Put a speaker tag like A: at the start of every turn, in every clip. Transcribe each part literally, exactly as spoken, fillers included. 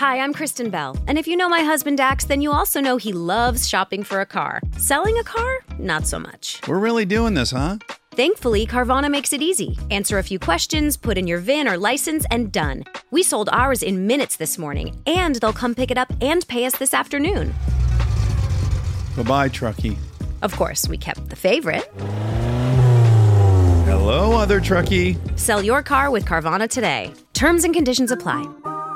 A: Hi, I'm Kristen Bell, and if you know my husband Dax, then you also know he loves shopping for a car. Selling a car? Not so much.
B: We're really doing this, huh?
A: Thankfully, Carvana makes it easy. Answer a few questions, put in your V I N or license, and done. We sold ours in minutes this morning, and they'll come pick it up and pay us this afternoon.
B: Bye-bye, Truckee.
A: Of course, we kept the favorite.
B: Hello, other Truckee.
A: Sell your car with Carvana today. Terms and conditions apply.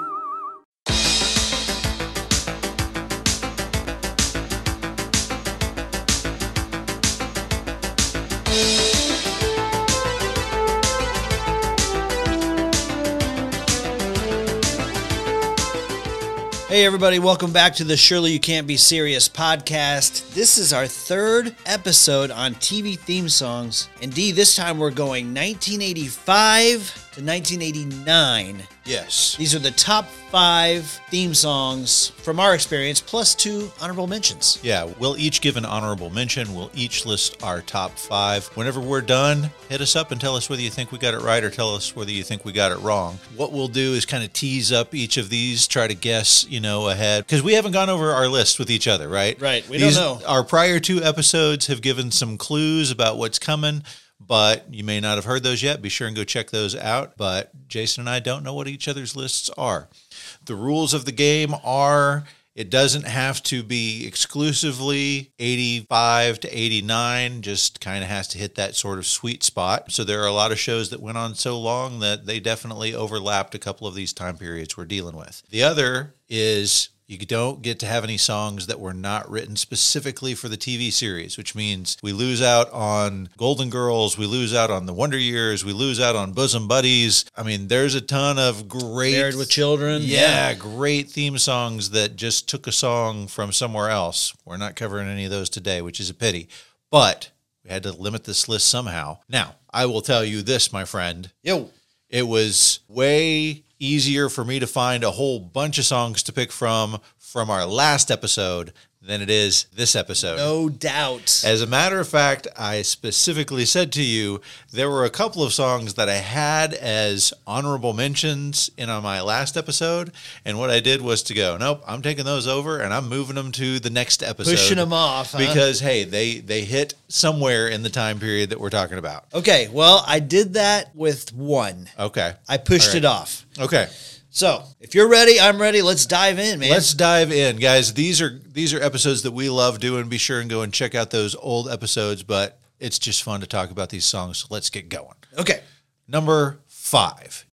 C: Hey everybody, welcome back to the Surely You Can't Be Serious podcast. This is our third episode on T V theme songs. Indeed, this time we're going nineteen eighty-five to nineteen eighty-nine.
D: Yes.
C: These are the top five theme songs from our experience, plus two honorable mentions.
D: Yeah, we'll each give an honorable mention. We'll each list our top five. Whenever we're done, hit us up and tell us whether you think we got it right or tell us whether you think we got it wrong. What we'll do is kind of tease up each of these, try to guess, you know, ahead. Because we haven't gone over our list with each other, right?
C: Right, we
D: These,
C: don't know.
D: Our prior two episodes have given some clues about what's coming, but you may not have heard those yet. Be sure and go check those out. But Jason and I don't know what each other's lists are. The rules of the game are it doesn't have to be exclusively eighty-five to eighty-nine, just kind of has to hit that sort of sweet spot. So there are a lot of shows that went on so long that they definitely overlapped a couple of these time periods we're dealing with. The other is you don't get to have any songs that were not written specifically for the T V series, which means we lose out on Golden Girls, we lose out on The Wonder Years, we lose out on Bosom Buddies. I mean, there's a ton of great...
C: Married with Children.
D: Yeah, yeah, great theme songs that just took a song from somewhere else. We're not covering any of those today, which is a pity. But we had to limit this list somehow. Now, I will tell you this, my friend.
C: Yo.
D: It was way easier for me to find a whole bunch of songs to pick from from our last episode than it is this episode.
C: No doubt.
D: As a matter of fact, I specifically said to you, there were a couple of songs that I had as honorable mentions in on my last episode, and what I did was to go, nope, I'm taking those over, and I'm moving them to the next episode.
C: Pushing them off, huh?
D: Because, hey, they, they hit somewhere in the time period that we're talking about.
C: Okay, well, I did that with one.
D: Okay.
C: I pushed
D: All right.
C: it off.
D: Okay.
C: So, if you're ready, I'm ready. Let's dive in, man.
D: Let's dive in, guys. These are these are episodes that we love doing. Be sure and go and check out those old episodes, but it's just fun to talk about these songs. So let's get going.
C: Okay.
D: Number five.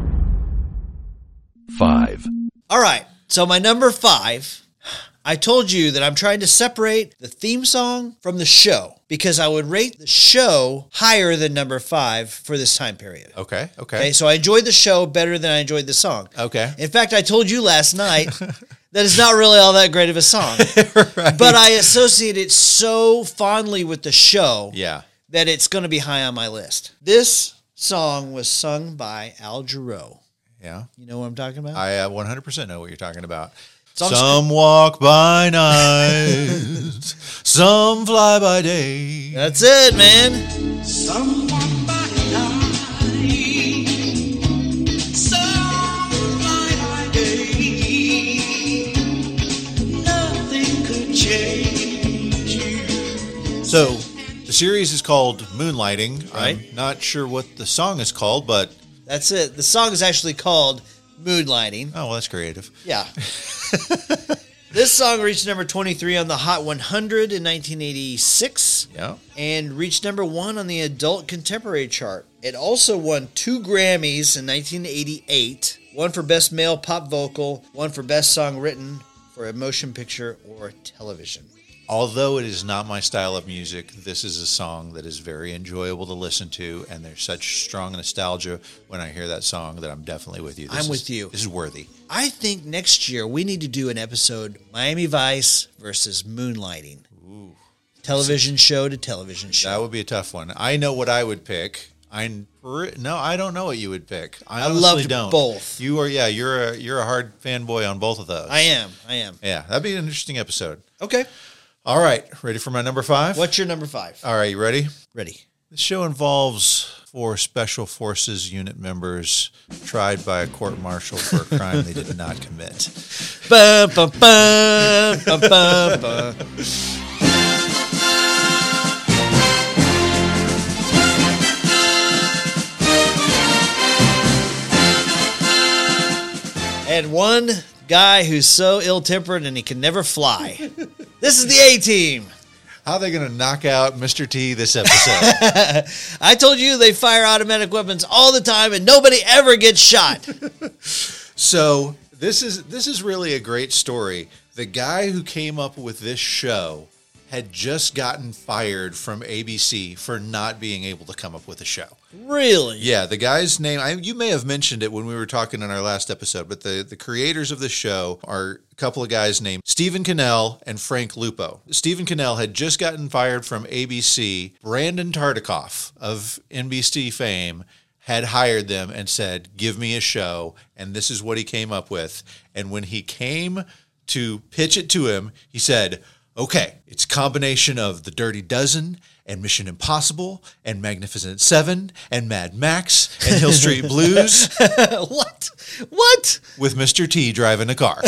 E: Five.
C: All right. So my number five, I told you that I'm trying to separate the theme song from the show because I would rate the show higher than number five for this time period.
D: Okay, okay.
C: Okay, so I enjoyed the show better than I enjoyed the song.
D: Okay.
C: In fact, I told you last night that it's not really all that great of a song.
D: Right.
C: But I associate it so fondly with the show
D: Yeah.
C: that it's going to be high on my list. This song was sung by Al Jarreau.
D: Yeah.
C: You know what I'm talking about?
D: I uh, one hundred percent know what you're talking about.
C: Song's-
D: Some walk by night, some fly by day.
C: That's it, man.
F: Some walk by night, some fly by day. Nothing could change you.
D: So the series is called Moonlighting.
C: Right.
D: I'm not sure what the song is called, but
C: That's it. The song is actually called Moonlighting.
D: oh, well, that's creative.
C: Yeah. This song reached number twenty-three on the Hot one hundred in nineteen eighty-six
D: Yeah.
C: and reached number one on the Adult Contemporary chart. It also won two Grammys in nineteen eighty-eight, one for Best Male Pop Vocal, one for Best Song Written for a Motion Picture or Television.
D: Although it is not my style of music, this is a song that is very enjoyable to listen to, and there's such strong nostalgia when I hear that song that I'm definitely with you. This
C: I'm
D: is-
C: with you.
D: This is worthy.
C: I think next year we need to do an episode Miami Vice versus Moonlighting.
D: Ooh.
C: Television show to television show.
D: That would be a tough one. I know what I would pick. I no, I don't know what you would pick. I,
C: I
D: honestly
C: loved
D: don't.
C: both.
D: You are, yeah. You're a you're a hard fanboy on both of those.
C: I am. I am.
D: Yeah, that'd be an interesting episode.
C: Okay.
D: All right, ready for my number five?
C: What's your number five?
D: All right, you ready?
C: Ready.
D: This show involves four Special Forces unit members tried by a court-martial for a crime they did not commit.
C: Bum, bum, bum, bum, bum, bum. And one guy who's so ill-tempered and he can never fly. This is the A-Team.
D: How are they going to knock out Mister T this episode?
C: I told you they fire automatic weapons all the time and nobody ever gets shot.
D: So this is this is really a great story. The guy who came up with this show had just gotten fired from A B C for not being able to come up with a show.
C: Really?
D: Yeah, the guy's name, I, you may have mentioned it when we were talking in our last episode, but the, the creators of the show are a couple of guys named Stephen Cannell and Frank Lupo. Stephen Cannell had just gotten fired from A B C. Brandon Tartikoff of N B C fame had hired them and said, give me a show, and this is what he came up with. And when he came to pitch it to him, he said, okay, it's a combination of The Dirty Dozen and Mission Impossible and Magnificent Seven and Mad Max and Hill Street Blues.
C: What? What?
D: With Mister T driving a car.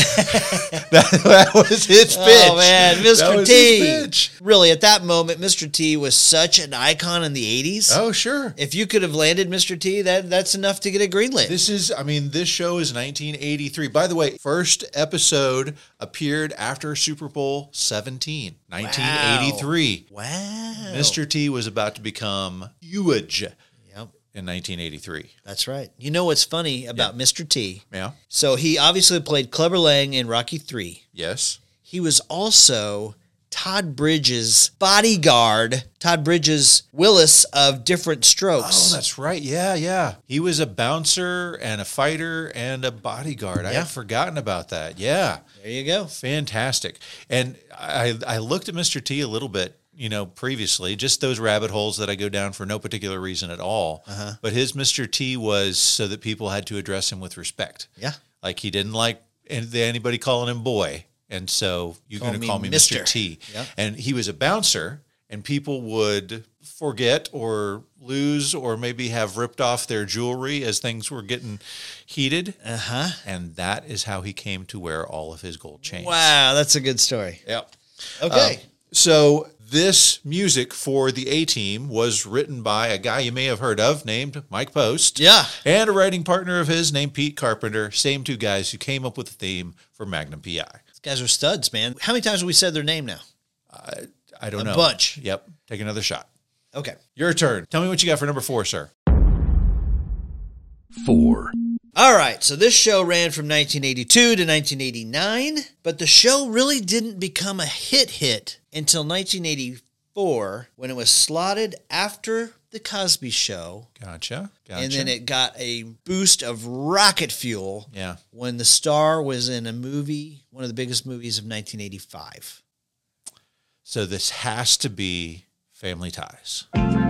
D: that, that was his pitch.
C: Oh, man, Mister
D: That was
C: T.
D: his pitch.
C: Really, at that moment, Mister T was such an icon in the eighties.
D: Oh, sure.
C: If you could have landed Mister T, that that's enough to get a greenlit.
D: This is, I mean, this show is nineteen eighty-three. By the way, first episode appeared after Super Bowl seventeen, nineteen eighty-three.
C: Wow.
D: Mister T was about to become huge
C: Yep,
D: in nineteen eighty-three.
C: that's right. You know what's funny about Mister T?
D: Yeah.
C: So he obviously played Clubber Lang in Rocky three.
D: Yes.
C: He was also Todd Bridges' bodyguard, Todd Bridges Willis of Different Strokes.
D: Oh, that's right. Yeah, yeah. He was a bouncer and a fighter and a bodyguard. I
C: Yeah.
D: had forgotten about that. Yeah.
C: There you go.
D: Fantastic. And I, I looked at Mister T a little bit, you know, previously, just those rabbit holes that I go down for no particular reason at all.
C: Uh-huh.
D: But his Mister T was so that people had to address him with respect.
C: Yeah.
D: Like he didn't like anybody calling him boy. And so you're
C: Call
D: going to
C: me
D: call me Mister
C: Mister
D: T.
C: Yeah.
D: And he was a bouncer, and people would forget or lose or maybe have ripped off their jewelry as things were getting heated.
C: Uh-huh.
D: And that is how he came to wear all of his gold chains.
C: Wow, that's a good story.
D: Yep.
C: Okay.
D: Uh, so this music for the A-Team was written by a guy you may have heard of named Mike Post.
C: Yeah.
D: And a writing partner of his named Pete Carpenter. Same two guys who came up with the theme for Magnum P I.
C: These guys are studs, man. How many times have we said their name now?
D: I don't
C: A
D: know.
C: bunch.
D: Yep. Take another shot.
C: Okay.
D: Your turn. Tell me what you got for number four, sir.
E: Four.
C: All right, so this show ran from nineteen eighty-two to nineteen eighty-nine, but the show really didn't become a hit hit until nineteen eighty-four when it was slotted after The Cosby Show,
D: Gotcha. Gotcha.
C: and then it got a boost of rocket fuel
D: Yeah.
C: when the star was in a movie, one of the biggest movies of nineteen eighty-five.
D: So this has to be Family Ties.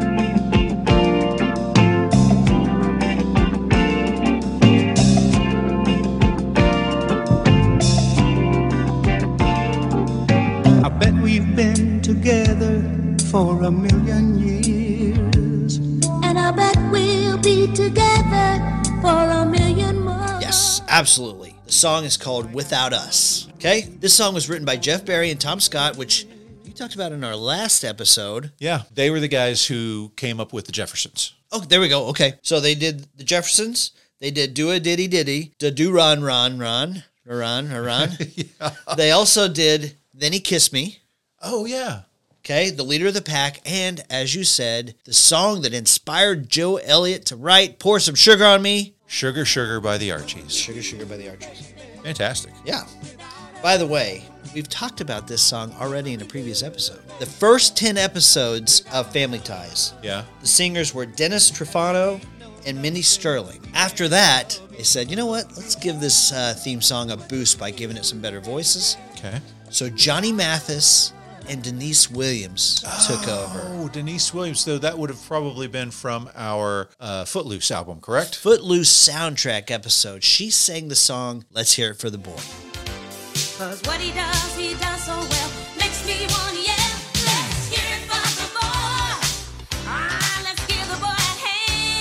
F: I bet we've been together for a million years.
G: And I bet we'll be together for a million more.
C: Yes, absolutely. The song is called Without Us. Okay? This song was written by Jeff Barry and Tom Scott, which you talked about in our last episode.
D: Yeah. They were the guys who came up with the Jeffersons.
C: Oh, there we go. Okay. So they did the Jeffersons. They did Do a Diddy Diddy. Da Do Ron Ron Ron. Ron Ron.
D: Yeah.
C: They also did Then He Kissed Me.
D: Oh, yeah.
C: Okay. The Leader of the Pack. And as you said, the song that inspired Joe Elliott to write Pour Some Sugar on Me.
D: Sugar, Sugar by the Archies.
C: Sugar Sugar by the Archies.
D: Fantastic.
C: Yeah. By the way, we've talked about this song already in a previous episode. The first ten episodes of Family Ties,
D: Yeah.
C: the singers were Dennis Trufano and Minnie Sterling. After that, they said, you know what? Let's give this uh, theme song a boost by giving it some better voices.
D: Okay.
C: So Johnny Mathis and Denise Williams took over.
D: Oh, Denise Williams. So that would have probably been from our uh, Footloose album, correct?
C: Footloose soundtrack episode. She sang the song Let's Hear It for the Boy.
G: Cause what he does, he does so well. Makes me want to yell. Let's hear it for the boy. Ah, let's give the boy a hand.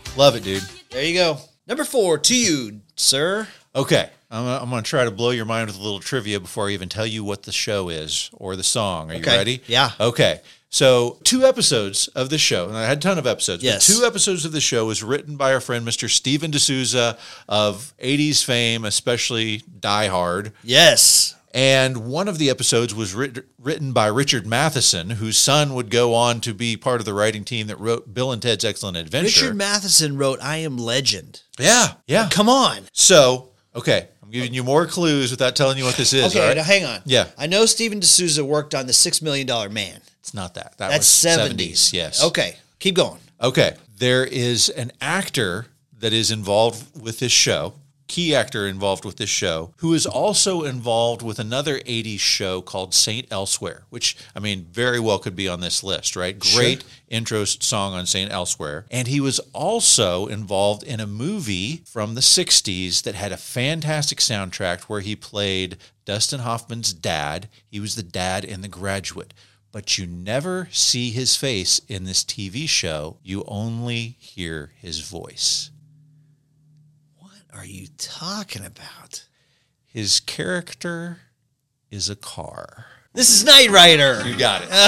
D: Love it, dude.
C: There you go. Number four to you, sir.
D: Okay, I'm, I'm going to try to blow your mind with a little trivia before I even tell you what the show is or the song. Are
C: Okay.
D: you ready?
C: Yeah.
D: Okay. So two episodes of the show, and I had a ton of episodes.
C: Yes.
D: But two episodes of the show was written by our friend Mister Steven D'Souza of eighties fame, especially Die Hard.
C: Yes.
D: And one of the episodes was writ- written by Richard Matheson, whose son would go on to be part of the writing team that wrote Bill and Ted's Excellent Adventure.
C: Richard Matheson wrote I Am Legend.
D: Yeah, yeah.
C: Come on.
D: So, okay, I'm giving you more clues without telling you what this is.
C: Okay,
D: all right?
C: now hang on.
D: Yeah.
C: I know Steven D'Souza worked on the Six Million Dollar Man.
D: It's not that. That
C: That's
D: was
C: seventies.
D: Yes.
C: Okay, keep going.
D: Okay. There is an actor that is involved with this show, key actor involved with this show, who is also involved with another eighties show called Saint Elsewhere, which, I mean, very well could be on this list, right? Great intro song on Saint Elsewhere. And he was also involved in a movie from the sixties that had a fantastic soundtrack where he played Dustin Hoffman's dad. He was the dad in The Graduate. But you never see his face in this T V show. You only hear his voice.
C: What are you talking about?
D: His character is a car.
C: This is Knight Rider.
D: You got it.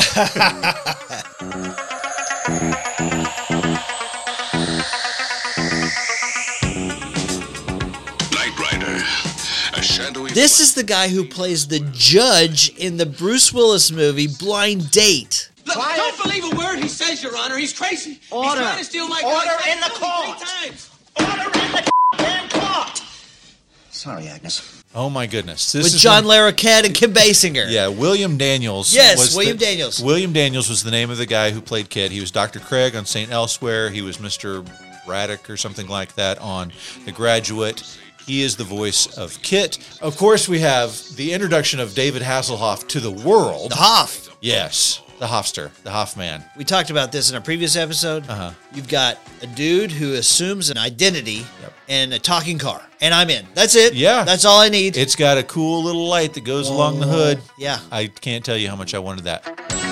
E: Knight Rider, a shadowy...
C: This is the guy who plays the judge in the Bruce Willis movie Blind Date.
H: Look, don't believe a word he says, Your Honor. He's crazy.
I: Order.
H: He's trying to steal my
I: Order
H: gun.
I: in the court.
H: Three times.
I: Order in the damn court! Sorry, Agnes.
D: Oh, my goodness. This
C: With
D: is
C: John
D: when-
C: Larroquette and Kim Basinger.
D: Yeah, William Daniels.
C: Yes,
D: was
C: William
D: the-
C: Daniels.
D: William Daniels was the name of the guy who played Kid. He was Doctor Craig on Saint Elsewhere. He was Mister Braddock or something like that on The Graduate. He is the voice of Kit. Of course, we have the introduction of David Hasselhoff to the world.
C: The Hoff.
D: Yes, the Hofster, the Hoffman.
C: We talked about this in a previous episode.
D: Uh-huh.
C: You've got a dude who assumes an identity
D: Yep.
C: and a talking car. And I'm in. That's it.
D: Yeah.
C: That's all I need.
D: It's got a cool little light that goes along the hood.
C: Yeah.
D: I can't tell you how much I wanted that.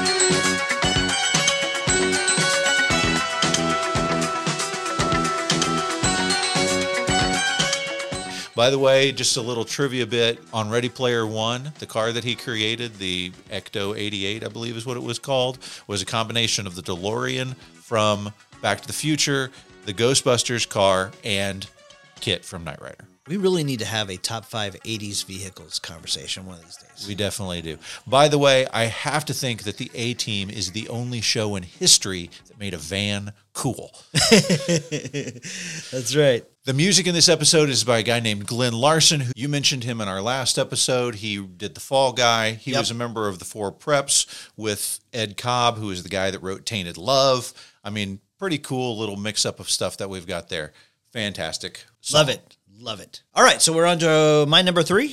D: By the way, just a little trivia bit on Ready Player One, the car that he created, the Ecto eighty-eight, I believe is what it was called, was a combination of the DeLorean from Back to the Future, the Ghostbusters car, and Kit from Knight Rider.
C: We really need to have a top five eighties vehicles conversation one of these days.
D: We definitely do. By the way, I have to think that the A-Team is the only show in history that made a van cool.
C: That's right.
D: The music in this episode is by a guy named Glenn Larson, who you mentioned him in our last episode. He did The Fall Guy. He
C: Yep.
D: was a member of the Four Preps with Ed Cobb, who is the guy that wrote Tainted Love. I mean, pretty cool little mix-up of stuff that we've got there. Fantastic. song.
C: Love it. Love it. All right, so we're on to my number three.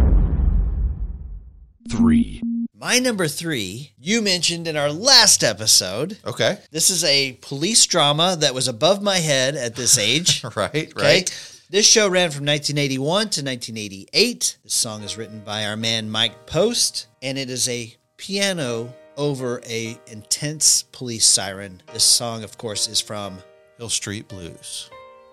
E: Three.
C: My number three, you mentioned in our last episode.
D: Okay.
C: This is a police drama that was above my head at this age.
D: Right,
C: Okay.
D: right.
C: This show ran from nineteen eighty-one to nineteen eighty-eight. This song is written by our man Mike Post, and it is a piano over a intense police siren. This song, of course, is from
D: Hill Street Blues.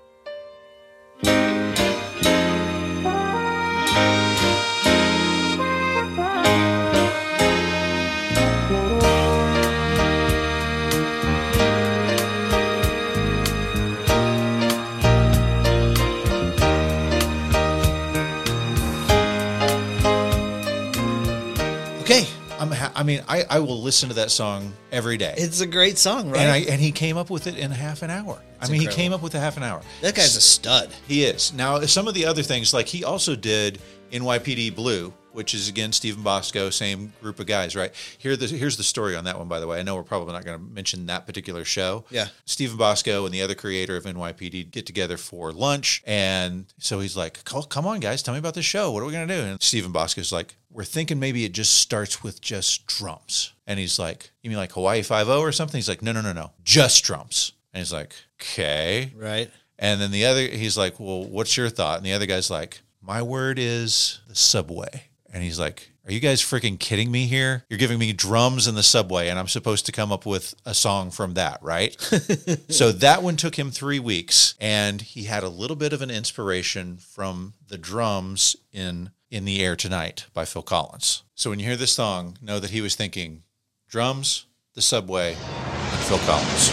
C: Okay.
D: I'm ha- I mean, I, I will listen to that song every day.
C: It's a great song, right?
D: And I and he came up with it in half an hour. I mean,
C: incredible.
D: he came up with a half an hour.
C: that guy's a stud.
D: He is. Now, some of the other things, like he also did N Y P D Blue, which is, again, Stephen Bosco, same group of guys, right? Here, the, here's the story on that one, by the way. I know we're probably not going to mention that particular show.
C: Yeah.
D: Stephen Bosco and the other creator of N Y P D get together for lunch. And so he's like, come on, guys, tell me about the show. What are we going to do? And Stephen Bosco's like, we're thinking maybe it just starts with just drums. And he's like, you mean like Hawaii Five-O or something? He's like, no, no, no, no, just drums. And he's like, okay.
C: Right.
D: And then the other, he's like, well, what's your thought? And the other guy's like, my word is the subway. And he's like, are you guys freaking kidding me here? You're giving me drums in the subway and I'm supposed to come up with a song from that, right? So that one took him three weeks and he had a little bit of an inspiration from the drums in In the Air Tonight by Phil Collins. So when you hear this song, know that he was thinking drums, the subway, and Phil Collins.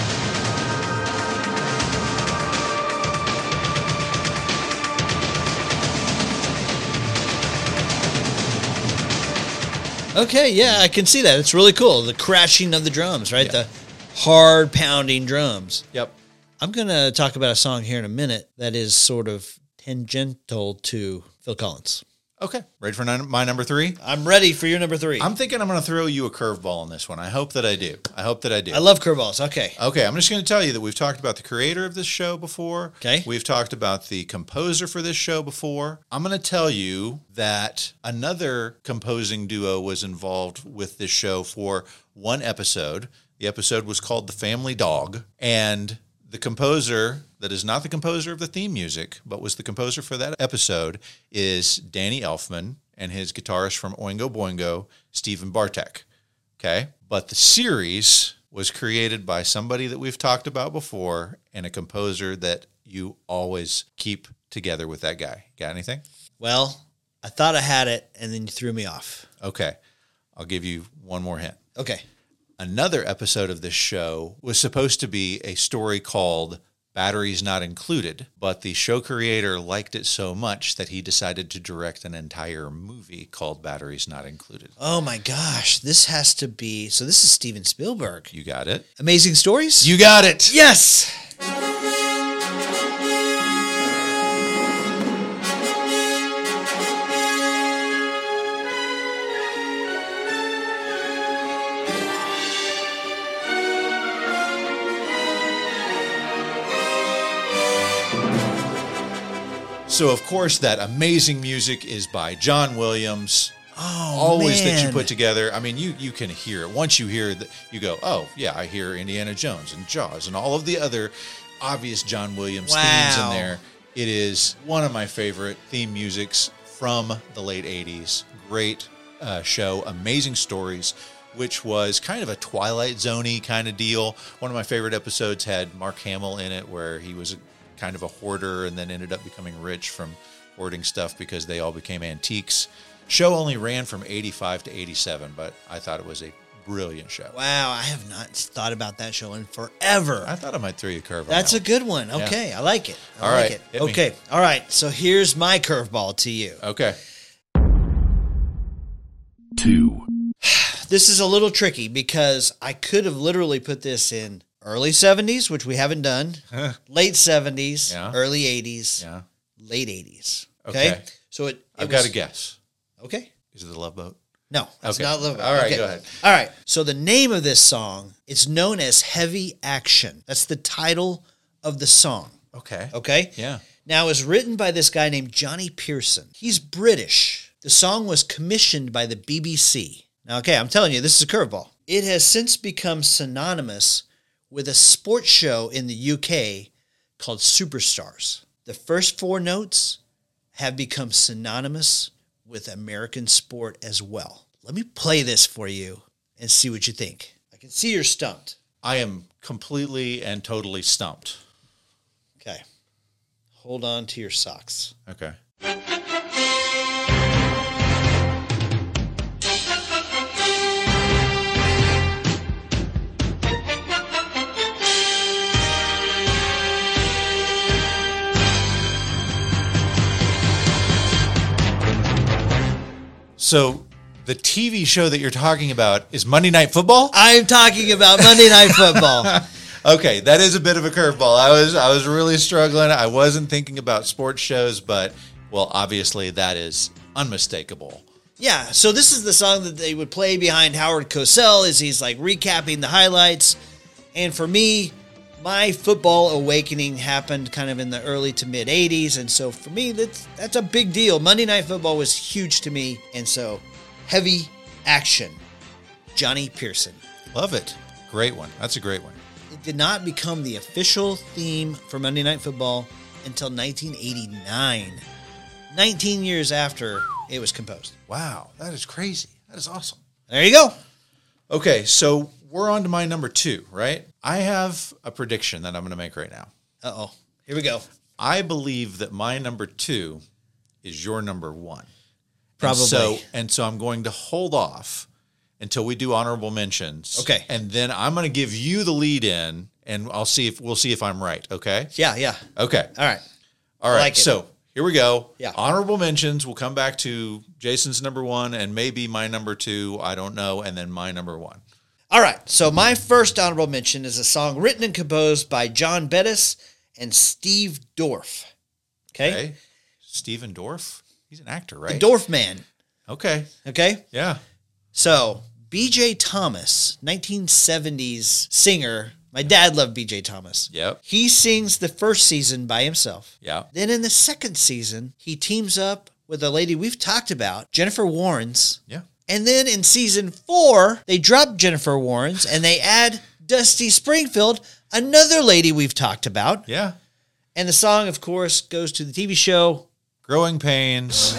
C: Okay, yeah, I can see that. It's really cool. The crashing of the drums, right?
D: Yeah.
C: The hard pounding drums.
D: Yep.
C: I'm going to talk about a song here in a minute that is sort of tangential to Phil Collins.
D: Okay. Ready for nine, my number three?
C: I'm ready for your number three.
D: I'm thinking I'm going to throw you a curveball on this one. I hope that I do. I hope that I do.
C: I love curveballs. Okay.
D: Okay, I'm just going to tell you that we've talked about the creator of this show before.
C: Okay.
D: We've talked about the composer for this show before. I'm going to tell you that another composing duo was involved with this show for one episode. The episode was called The Family Dog, and the composer that is not the composer of the theme music, but was the composer for that episode, is Danny Elfman and his guitarist from Oingo Boingo, Stephen Bartek. Okay? But the series was created by somebody that we've talked about before and a composer that you always keep together with that guy. Got anything?
C: Well, I thought I had it, and then you threw me off.
D: Okay. I'll give you one more hint.
C: Okay.
D: Another episode of this show was supposed to be a story called Batteries Not Included, but the show creator liked it so much that he decided to direct an entire movie called Batteries Not Included.
C: Oh my gosh, this has to be, so this is Steven Spielberg.
D: You got it.
C: Amazing Stories?
D: You got it.
C: Yes!
D: So, of course, that amazing music is by John Williams.
C: Oh,
D: Always
C: man.
D: that you put together. I mean, you you can hear it. Once you hear that, you go, oh, yeah, I hear Indiana Jones and Jaws and all of the other obvious John Williams
C: Wow.
D: themes in there. It is one of my favorite theme musics from the late eighties. Great uh, show, amazing stories, which was kind of a Twilight Zone-y kind of deal. One of my favorite episodes had Mark Hamill in it, where he was a, kind of a hoarder and then ended up becoming rich from hoarding stuff because they all became antiques. Show only ran from eighty-five to eighty-seven, but I thought it was a brilliant show.
C: Wow, I have not thought about that show in forever.
D: I thought I might throw you a curve on
C: That's
D: that
C: a good one. Okay, I like it. I
D: All
C: like
D: right,
C: it.
D: hit me.
C: Okay, all right. So here's my curveball to you.
D: one. Okay.
E: two,
C: This is a little tricky because I could have literally put this in early seventies, which we haven't done, late seventies,
D: Yeah.
C: early eighties,
D: Yeah.
C: late eighties. Okay?
D: Okay.
C: So it, it
D: I've
C: was-
D: got a guess.
C: Okay.
D: Is it the Love Boat?
C: No, it's
D: Okay.
C: not Love Boat.
D: All right,
C: Okay.
D: go ahead.
C: All right. So the name of this song, it's known as Heavy Action. That's the title of the song.
D: Okay.
C: Okay?
D: Yeah.
C: Now, it was written by this guy named Johnny Pearson. He's British. The song was commissioned by the B B C. Now, okay, I'm telling you, this is a curveball. It has since become synonymous with a sports show in the U K called Superstars. The first four notes have become synonymous with American sport as well. Let me play this for you and see what you think. I can see you're stumped.
D: I am completely and totally stumped.
C: Okay. Hold on to your socks.
D: Okay. So the T V show that you're talking about is Monday Night Football?
C: I'm talking about Monday Night Football.
D: Okay, that is a bit of a curveball. I was I was really struggling. I wasn't thinking about sports shows, but well, obviously that is unmistakable.
C: Yeah, so this is the song that they would play behind Howard Cosell as he's like recapping the highlights. And for me, my football awakening happened kind of in the early to mid eighties. And so for me, that's that's a big deal. Monday Night Football was huge to me. And so Heavy Action, Johnny Pearson.
D: Love it. Great one. That's a great one.
C: It did not become the official theme for Monday Night Football until nineteen eighty-nine. nineteen years after it was composed.
D: Wow, that is crazy. That is awesome.
C: There you go.
D: Okay, so we're on to my number two, right? I have a prediction that I'm going to make right now.
C: Uh-oh. Here we go.
D: I believe that my number two is your number one.
C: Probably.
D: And so, and so I'm going to hold off until we do honorable mentions.
C: Okay.
D: And then I'm going to give you the lead in, and I'll see if we'll see if I'm right. Okay.
C: Yeah, yeah.
D: Okay.
C: All right.
D: All right.
C: like it.
D: So here we go.
C: Yeah.
D: Honorable mentions. We'll come back to Jason's number one and maybe my number two. I don't know. And then my number one.
C: All right. So my first honorable mention is a song written and composed by John Bettis and Steve Dorff. Okay.
D: Okay. Stephen Dorff. He's an actor, right?
C: The Dorff Man.
D: Okay.
C: Okay.
D: Yeah.
C: So B J Thomas, nineteen seventies singer. My dad loved B J Thomas.
D: Yep.
C: He sings the first season by himself.
D: Yeah.
C: Then in the second season, he teams up with a lady we've talked about, Jennifer Warnes.
D: Yeah.
C: And then in season four, they drop Jennifer Warnes and they add Dusty Springfield, another lady we've talked about.
D: Yeah.
C: And the song, of course, goes to the T V show
D: Growing Pains.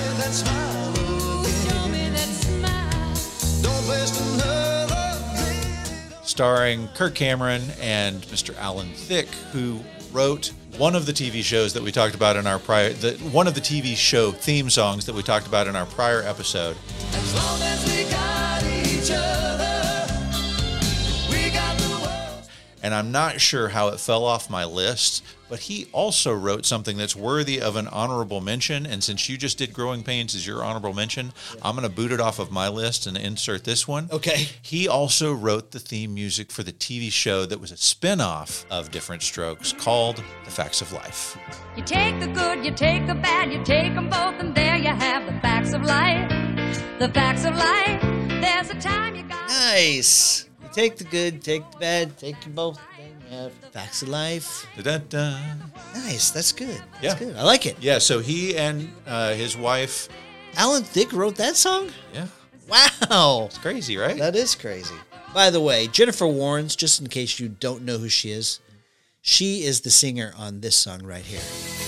D: Starring Kirk Cameron and Mister Alan Thicke, who wrote one of the T V shows that we talked about in our prior, the, one of the T V show theme songs that we talked about in our prior episode.
F: As long as we got each other, we got the world.
D: And I'm not sure how it fell off my list, but he also wrote something that's worthy of an honorable mention. And since you just did Growing Pains as your honorable mention, yeah. I'm going to boot it off of my list and insert this one.
C: Okay.
D: He also wrote the theme music for the T V show that was a spin-off of Different Strokes called The Facts of Life.
J: You take the good, you take the bad, you take them both, and there you have the facts of life. The facts of life. There's a time you got.
C: Nice. You take the good, take the bad, take them both. Uh, Facts of Life.
D: Da-da-da.
C: Nice. That's good. That's
D: Yeah.
C: good. I like it.
D: Yeah, so he and uh, his wife.
C: Alan Thicke wrote that song?
D: Yeah.
C: Wow.
D: It's crazy, right?
C: That is crazy. By the way, Jennifer Warnes, just in case you don't know who she is, she is the singer on this song right here.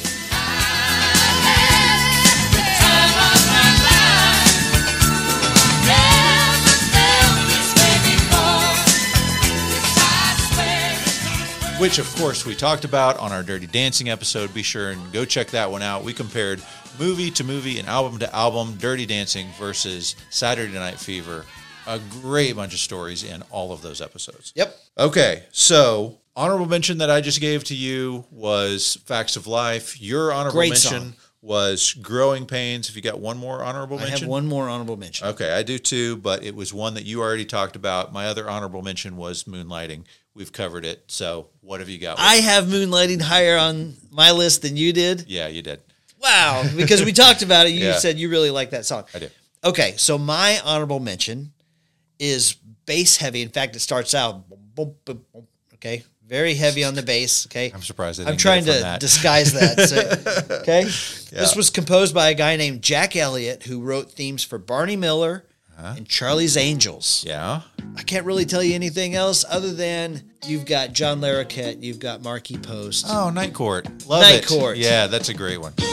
D: Which, of course, we talked about on our Dirty Dancing episode. Be sure and go check that one out. We compared movie to movie and album to album, Dirty Dancing versus Saturday Night Fever. A great bunch of stories in all of those episodes.
C: Yep.
D: Okay, so honorable mention that I just gave to you was Facts of Life. Your honorable
C: Great
D: mention
C: song.
D: was Growing Pains. If you got one more honorable
C: I
D: mention?
C: have one more honorable mention.
D: Okay, I do too, but it was one that you already talked about. My other honorable mention was Moonlighting. We've covered it. So what have you got?
C: I have Moonlighting higher on my list than you did.
D: Yeah, you did.
C: Wow. Because we talked about it. You
D: Yeah.
C: said you really like that song.
D: I do.
C: Okay, so my honorable mention is bass heavy. In fact, it starts out, boom, boom, boom, boom, okay, very heavy on the bass, okay?
D: I'm surprised I
C: I'm
D: didn't
C: trying
D: get it
C: to
D: from that.
C: disguise that, so- okay?
D: Yeah.
C: This was composed by a guy named Jack Elliott, who wrote themes for Barney Miller
D: Huh?
C: and Charlie's Angels.
D: Yeah.
C: I can't really tell you anything else other than you've got John Larroquette, you've got Marquis Post.
D: Oh, Night Court. Love
C: Night
D: it.
C: Court.
D: Yeah, that's a great one.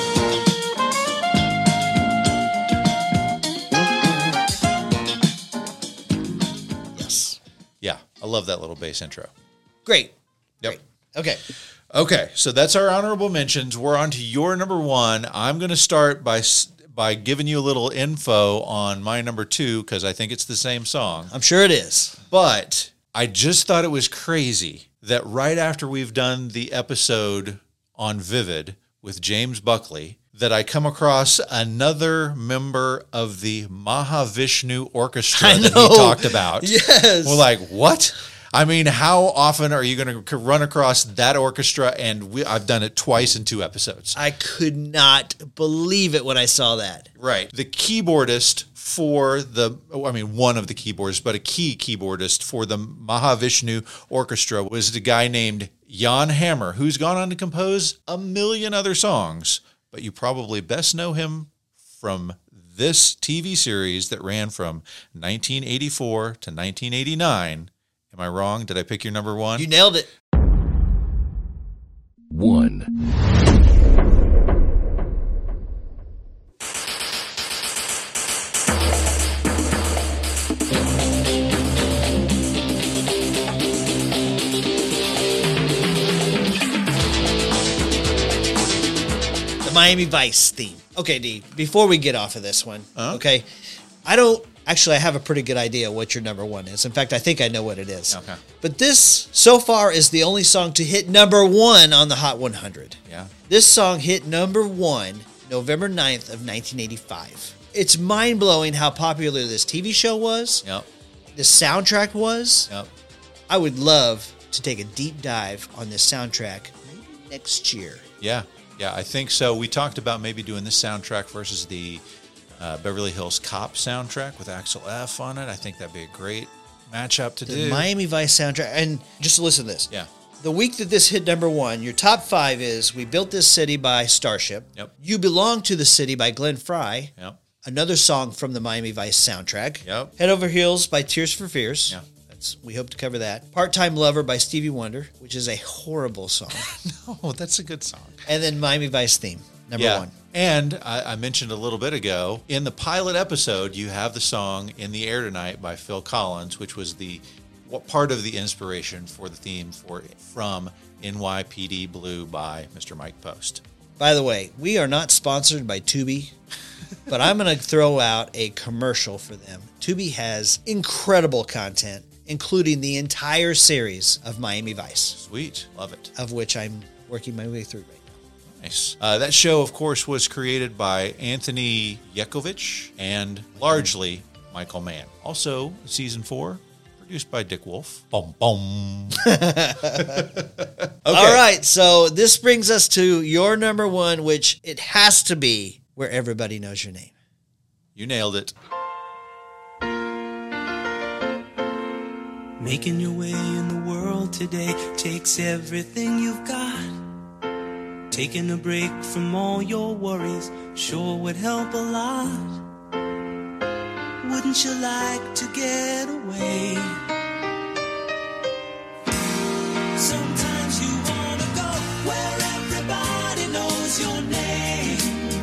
C: Yes.
D: Yeah, I love that little bass intro.
C: Great.
D: Yep.
C: Great. Okay.
D: Okay, so that's our honorable mentions. We're on to your number one. I'm going to start by s- by giving you a little info on my number two because I think it's the same song.
C: I'm sure it is.
D: But I just thought it was crazy that right after we've done the episode on Vivid with James Buckley, that I come across another member of the Mahavishnu Orchestra
C: I
D: that
C: know.
D: he talked about.
C: Yes.
D: We're like, what? I mean, how often are you going to run across that orchestra? And we, I've done it twice in two episodes.
C: I could not believe it when I saw that.
D: Right. The keyboardist for the, I mean, one of the keyboardists, but a key keyboardist for the Mahavishnu Orchestra was the guy named Jan Hammer, who's gone on to compose a million other songs. But you probably best know him from this T V series that ran from nineteen eighty-four to nineteen eighty-nine. Am I wrong? Did I pick your number one?
C: You nailed it.
E: One.
C: The Miami Vice theme. Okay, D, before we get off of this one,
D: Uh-huh.
C: okay, I don't, actually, I have a pretty good idea what your number one is. In fact, I think I know what it is.
D: Okay.
C: But this, so far, is the only song to hit number one on the Hot one hundred.
D: Yeah.
C: This song hit number one November ninth of nineteen eighty-five. It's mind-blowing how popular this T V show was,
D: Yep.
C: the soundtrack was.
D: Yep.
C: I would love to take a deep dive on this soundtrack maybe next year.
D: Yeah. Yeah, I think so. We talked about maybe doing the soundtrack versus the uh, Beverly Hills Cop soundtrack with Axel F on it. I think that'd be a great matchup to
C: The
D: do.
C: Miami Vice soundtrack. And just listen to this.
D: Yeah.
C: The week that this hit number one, your top five is We Built This City by Starship.
D: Yep.
C: You Belong to the City by Glenn Frey.
D: Yep.
C: Another song from the Miami Vice soundtrack.
D: Yep.
C: Head Over Heels by Tears for Fears.
D: Yeah.
C: That's, we hope to cover that. Part-Time Lover by Stevie Wonder, which is a horrible song.
D: Oh, that's a good song.
C: And then Miami Vice theme, number
D: yeah.
C: one.
D: And I, I mentioned a little bit ago, in the pilot episode, you have the song In the Air Tonight by Phil Collins, which was the what part of the inspiration for the theme for from N Y P D Blue by Mister Mike Post.
C: By the way, we are not sponsored by Tubi, but I'm going to throw out a commercial for them. Tubi has incredible content, including the entire series of Miami Vice.
D: Sweet. Love it.
C: Of which I'm working my way through right now.
D: Nice. Uh, that show, of course, was created by Anthony Yekovich and largely Michael Mann. Also, season four, produced by Dick Wolf. Boom, boom. Okay.
C: All right, so this brings us to your number one, which it has to be Where Everybody Knows Your Name.
D: You nailed it.
F: Making your way in the world today takes everything you've got. Taking a break from all your worries sure would help a lot. Wouldn't you like to get away? Sometimes you wanna go where everybody knows your name.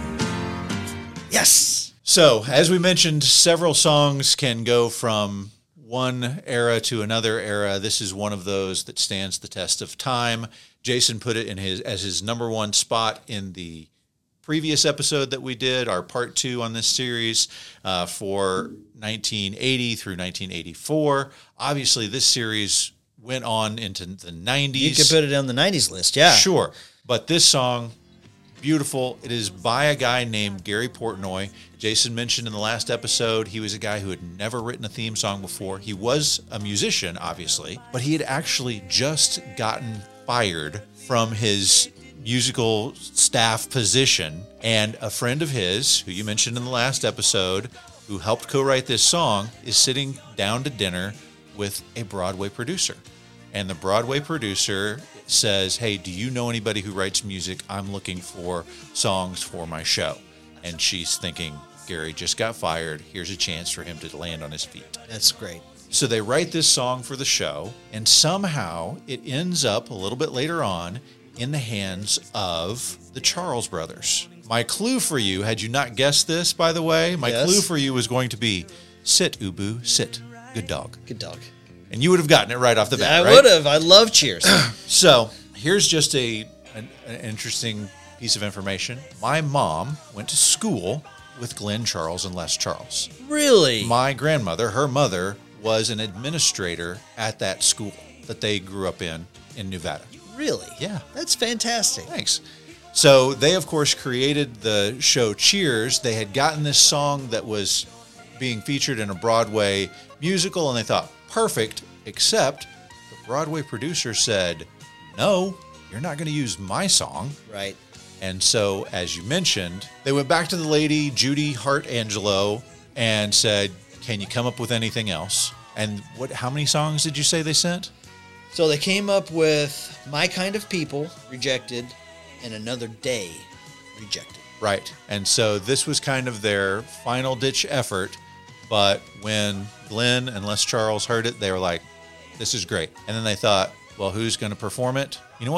C: Yes!
D: So, as we mentioned, several songs can go from one era to another era. This is one of those that stands the test of time. Jason put it in his as his number one spot in the previous episode that we did, our part two on this series uh, for nineteen eighty through nineteen eighty-four. Obviously, this series went on into the nineties.
C: You could put it on the nineties list, yeah.
D: Sure. But this song, beautiful. It is by a guy named Gary Portnoy. Jason mentioned in the last episode, he was a guy who had never written a theme song before. He was a musician, obviously, but he had actually just gotten fired from his musical staff position. And a friend of his, who you mentioned in the last episode, who helped co-write this song, is sitting down to dinner with a Broadway producer. And the Broadway producer says, hey, do you know anybody who writes music? I'm looking for songs for my show. And she's thinking, Gary just got fired. Here's a chance for him to land on his feet.
C: That's great.
D: So they write this song for the show, and somehow it ends up a little bit later on in the hands of the Charles brothers. My clue for you, had you not guessed this, by the way, my
C: Yes.
D: clue for you was going to be, sit, Ubu, sit. Good dog.
C: Good dog.
D: And you would have gotten it right off the bat,
C: I
D: right?
C: would have. I love Cheers.
D: So here's just a an, an interesting piece of information. My mom went to school with Glenn Charles and Les Charles.
C: Really?
D: My grandmother, her mother, was an administrator at that school that they grew up in in Nevada.
C: Really?
D: Yeah.
C: That's fantastic.
D: Thanks. So they, of course, created the show Cheers. They had gotten this song that was being featured in a Broadway musical, and they thought, perfect, except the Broadway producer said, no, you're not going to use my song.
C: Right.
D: And so, as you mentioned, they went back to the lady, Judy Hart Angelo, and said, can you come up with anything else? And what? How many songs did you say they sent?
C: So they came up with My Kind of People, Rejected, and Another Day, Rejected.
D: Right. And so this was kind of their final ditch effort. But when Glenn and Les Charles heard it, they were like, this is great. And then they thought, well, who's going to perform it? You know what?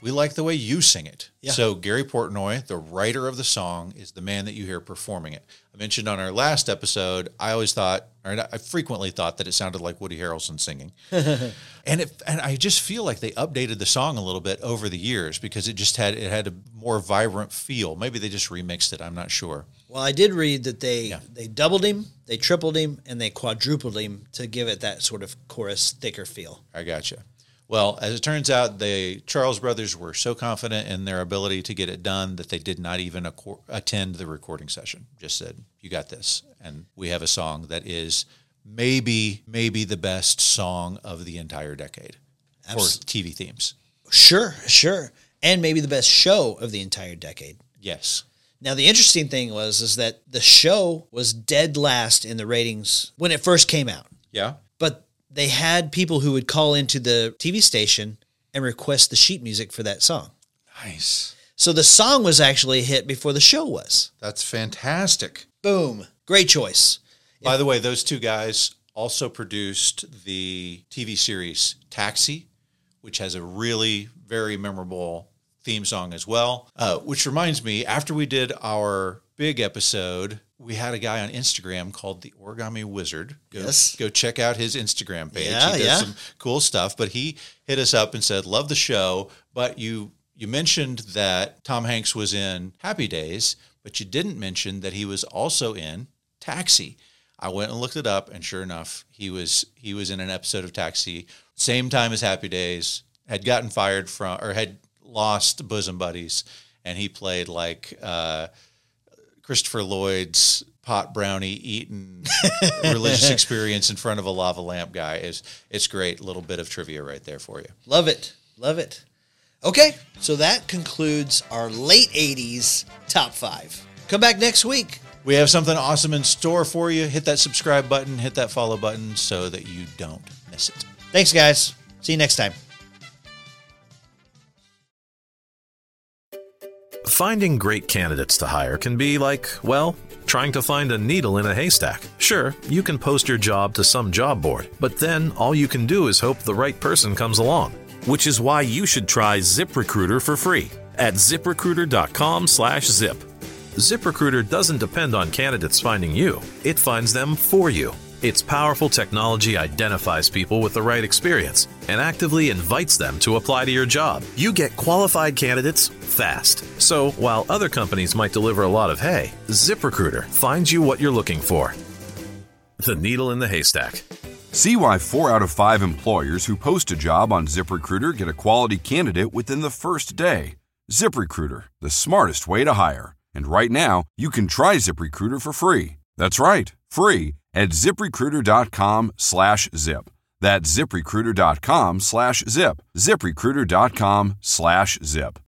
D: we like the way you sing it.
C: Yeah.
D: So Gary Portnoy, the writer of the song, is the man that you hear performing it. I mentioned on our last episode, I always thought, or I frequently thought that it sounded like Woody Harrelson singing. and it, and I just feel like they updated the song a little bit over the years because it just had, it had a more vibrant feel. Maybe they just remixed it. I'm not sure.
C: Well, I did read that they,
D: Yeah.
C: they doubled him, they tripled him, and they quadrupled him to give it that sort of chorus, thicker feel.
D: I gotcha. Well, as it turns out, the Charles brothers were so confident in their ability to get it done that they did not even acor- attend the recording session. Just said, you got this. And we have a song that is maybe, maybe the best song of the entire decade
C: Abs-
D: for T V themes.
C: Sure, sure. And maybe the best show of the entire decade.
D: Yes.
C: Now, the interesting thing was is that the show was dead last in the ratings when it first came out.
D: Yeah.
C: But they had people who would call into the T V station and request the sheet music for that song.
D: Nice.
C: So the song was actually a hit before the show was.
D: That's fantastic.
C: Boom. Great choice.
D: By the way, those two guys also produced the T V series Taxi, which has a really very memorable theme song as well. Uh, which reminds me, after we did our big episode, we had a guy on Instagram called the Origami Wizard. Go,
C: Yes.
D: go check out his Instagram page.
C: Yeah,
D: he does
C: yeah.
D: some cool stuff. But he hit us up and said, love the show, but you you mentioned that Tom Hanks was in Happy Days, but you didn't mention that he was also in Taxi. I went and looked it up, and sure enough, he was he was in an episode of Taxi, same time as Happy Days, had gotten fired from, or had lost bosom buddies, and he played like uh, Christopher Lloyd's pot brownie eating religious experience in front of a lava lamp guy. Is it's great. Little bit of trivia right there for you.
C: Love it. Love it. Okay, so that concludes our late eighties top five. Come back next week.
D: We have something awesome in store for you. Hit that subscribe button, hit that follow button so that you don't miss it.
C: Thanks, guys. See you next time.
K: Finding great candidates to hire can be like, well, trying to find a needle in a haystack. Sure, you can post your job to some job board, but then all you can do is hope the right person comes along. Which is why you should try ZipRecruiter for free at ZipRecruiter.com slash zip. ZipRecruiter doesn't depend on candidates finding you. It finds them for you. Its powerful technology identifies people with the right experience and actively invites them to apply to your job. You get qualified candidates fast. So while other companies might deliver a lot of hay, ZipRecruiter finds you what you're looking for. The needle in the haystack.
L: See why four out of five employers who post a job on ZipRecruiter get a quality candidate within the first day. ZipRecruiter, the smartest way to hire. And right now, you can try ZipRecruiter for free. That's right, free at ZipRecruiter.com slash zip. That's ZipRecruiter.com slash zip. ZipRecruiter.com slash zip.